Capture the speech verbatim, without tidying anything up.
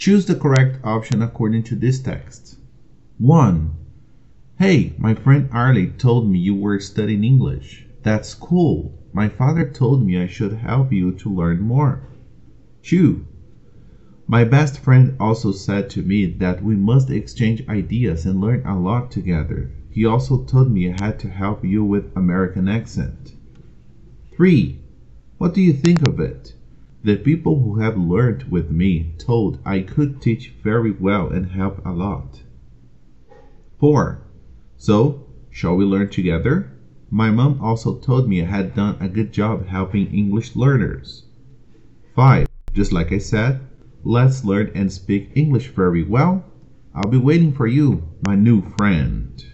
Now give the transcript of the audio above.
Choose the correct option according to this text. one. Hey, my friend Arlie told me you were studying English. That's cool. My father told me I should help you to learn more. two. My best friend also said to me that we must exchange ideas and learn a lot together. He also told me I had to help you with American accent. three. What do you think of it? The people who have learned with me told I could teach very well and help a lot. four. So, shall we learn together? My mom also told me I had done a good job helping English learners. five. Just like I said, let's learn and speak English very well. I'll be waiting for you, my new friend.